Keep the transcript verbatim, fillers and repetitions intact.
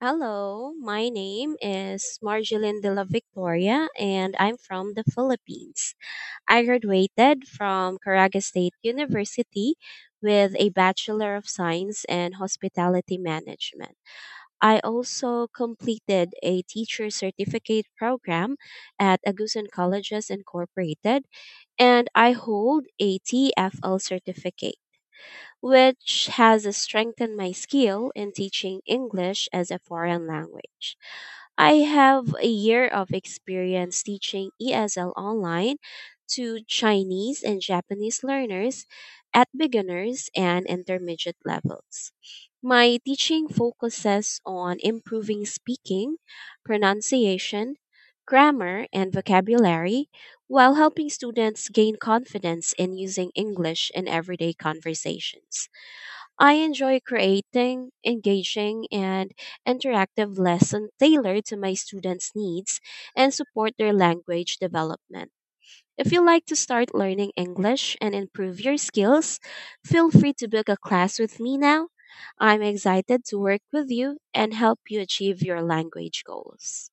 Hello, my name is Marjolin de la Victoria and I'm from the Philippines. I graduated from Caraga State University with a Bachelor of Science in Hospitality Management. I also completed a teacher certificate program at Agusan Colleges Incorporated and I hold a T F L certificate which has strengthened my skill in teaching English as a foreign language. I have a year of experience teaching E S L online to Chinese and Japanese learners at beginners and intermediate levels. My teaching focuses on improving speaking, pronunciation, grammar, and vocabulary while helping students gain confidence in using English in everyday conversations. I enjoy creating, engaging, and interactive lessons tailored to my students' needs and support their language development. If you like to start learning English and improve your skills, feel free to book a class with me now. I'm excited to work with you and help you achieve your language goals.